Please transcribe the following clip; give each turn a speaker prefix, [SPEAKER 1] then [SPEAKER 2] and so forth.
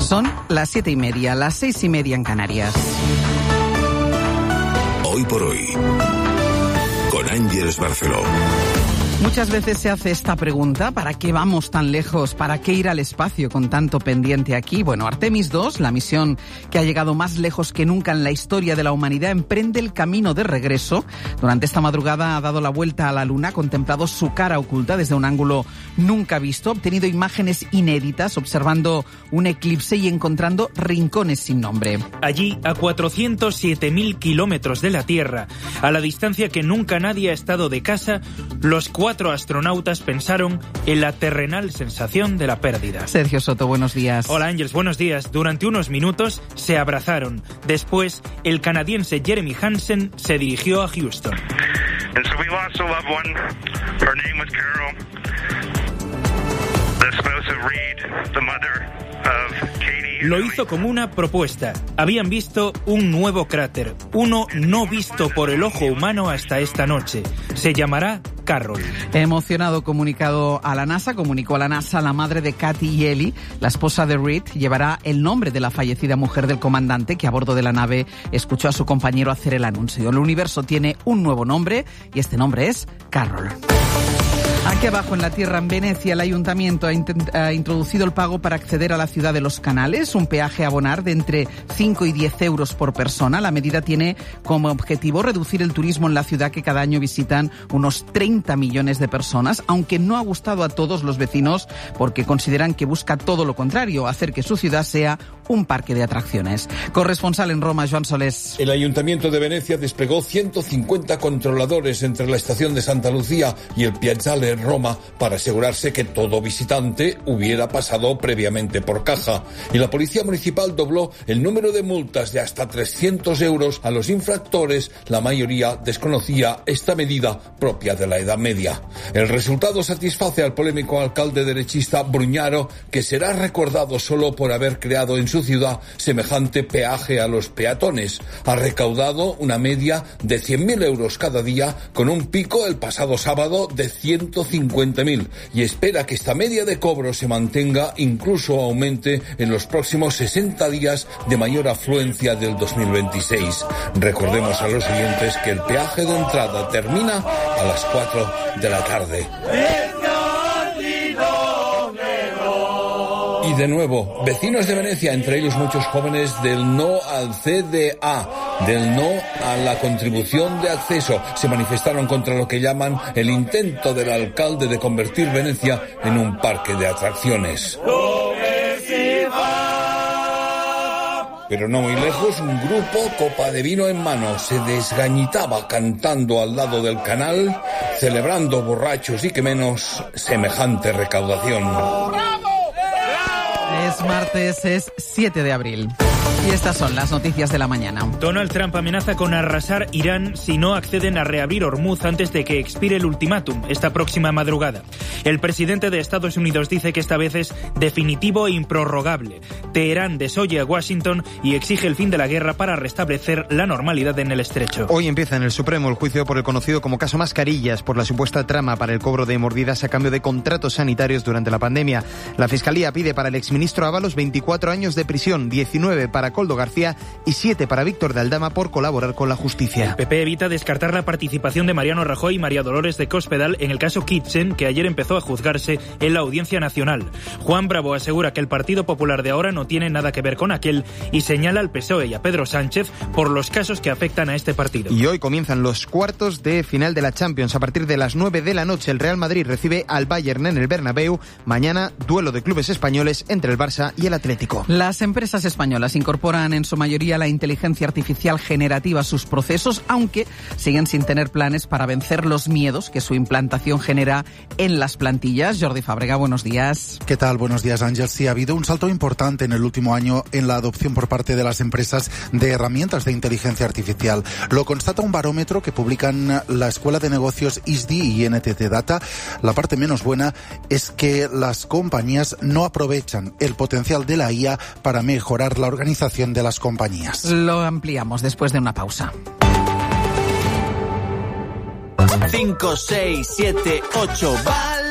[SPEAKER 1] Son las 7:30, las 6:30 en Canarias.
[SPEAKER 2] Hoy por hoy, con Ángeles Barceló.
[SPEAKER 1] Muchas veces se hace esta pregunta: ¿para qué vamos tan lejos? ¿Para qué ir al espacio con tanto pendiente aquí? Bueno, Artemis 2, la misión que ha llegado más lejos que nunca en la historia de la humanidad, emprende el camino de regreso. Durante esta madrugada ha dado la vuelta a la Luna, ha contemplado su cara oculta desde un ángulo nunca visto, ha obtenido imágenes inéditas, observando un eclipse y encontrando rincones sin nombre.
[SPEAKER 3] Allí, a 407.000 kilómetros de la Tierra, a la distancia que nunca nadie ha estado de casa, los 4 astronautas pensaron en la terrenal sensación de la pérdida.
[SPEAKER 1] Sergio Soto, buenos días.
[SPEAKER 3] Hola Ángeles, buenos días. Durante unos minutos se abrazaron. Después, el canadiense Jeremy Hansen se dirigió a Houston.
[SPEAKER 4] And so we lost a loved one. Her name was Carol. The spouse of Reed, the mother of Katie.
[SPEAKER 3] Lo hizo como una propuesta. Habían visto un nuevo cráter, uno no visto por el ojo humano hasta esta noche. Se llamará Carroll.
[SPEAKER 1] Emocionado comunicó a la NASA la madre de Katie y Ellie, la esposa de Reed, llevará el nombre de la fallecida mujer del comandante que a bordo de la nave escuchó a su compañero hacer el anuncio. El universo tiene un nuevo nombre y este nombre es Carroll. Aquí abajo en la tierra, en Venecia, el ayuntamiento ha introducido el pago para acceder a la ciudad de los Canales, un peaje a abonar de entre 5 y 10 euros por persona. La medida tiene como objetivo reducir el turismo en la ciudad, que cada año visitan unos 30 millones de personas, aunque no ha gustado a todos los vecinos porque consideran que busca todo lo contrario, hacer que su ciudad sea un parque de atracciones. Corresponsal en Roma, Joan Solés.
[SPEAKER 5] El Ayuntamiento de Venecia desplegó 150 controladores entre la estación de Santa Lucía y el Piazzale en Roma para asegurarse que todo visitante hubiera pasado previamente por caja. Y la Policía Municipal dobló el número de multas de hasta 300 euros a los infractores. La mayoría desconocía esta medida propia de la Edad Media. El resultado satisface al polémico alcalde derechista Bruñaro, que será recordado solo por haber creado en su ciudad semejante peaje a los peatones. Ha recaudado una media de 100.000 euros cada día, con un pico el pasado sábado de 150.000, y espera que esta media de cobro se mantenga, incluso aumente en los próximos 60 días de mayor afluencia del 2026. Recordemos a los oyentes que el peaje de entrada termina a las 4 de la tarde. Y de nuevo, vecinos de Venecia, entre ellos muchos jóvenes, del no al CDA, del no a la contribución de acceso, se manifestaron contra lo que llaman el intento del alcalde de convertir Venecia en un parque de atracciones. Pero no muy lejos, un grupo, copa de vino en mano, se desgañitaba cantando al lado del canal, celebrando borrachos y que menos semejante recaudación.
[SPEAKER 1] Es martes, es 7 de abril. Y estas son las noticias de la mañana.
[SPEAKER 3] Donald Trump amenaza con arrasar Irán si no acceden a reabrir Hormuz antes de que expire el ultimátum esta próxima madrugada. El presidente de Estados Unidos dice que esta vez es definitivo e improrrogable. Teherán desoye a Washington y exige el fin de la guerra para restablecer la normalidad en el estrecho.
[SPEAKER 6] Hoy empieza en el Supremo el juicio por el conocido como caso Mascarillas, por la supuesta trama para el cobro de mordidas a cambio de contratos sanitarios durante la pandemia. La Fiscalía pide para el exministro Ábalos 24 años de prisión, 19 para Koldo García y 7 para Víctor de Aldama por colaborar con la justicia.
[SPEAKER 3] El PP evita descartar la participación de Mariano Rajoy y María Dolores de Cospedal en el caso Kitchen, que ayer empezó a juzgarse en la Audiencia Nacional. Juan Bravo asegura que el Partido Popular de ahora no tiene nada que ver con aquel y señala al PSOE y a Pedro Sánchez por los casos que afectan a este partido.
[SPEAKER 6] Y hoy comienzan los cuartos de final de la Champions. A partir de las 9 de la noche el Real Madrid recibe al Bayern en el Bernabéu. Mañana duelo de clubes españoles entre el Barça y el Atlético.
[SPEAKER 1] Las empresas españolas incorporan en su mayoría la inteligencia artificial generativa a sus procesos, aunque siguen sin tener planes para vencer los miedos que su implantación genera en las plantillas. Jordi Fàbrega, buenos días.
[SPEAKER 7] ¿Qué tal? Buenos días, Ángel. Sí, ha habido un salto importante en el último año en la adopción por parte de las empresas de herramientas de inteligencia artificial. Lo constata un barómetro que publican la Escuela de Negocios ISDI y NTT Data. La parte menos buena es que las compañías no aprovechan el potencial de la IA para mejorar la organización de las compañías.
[SPEAKER 1] Lo ampliamos después de una pausa.
[SPEAKER 8] 5, 6, 7, 8, vale.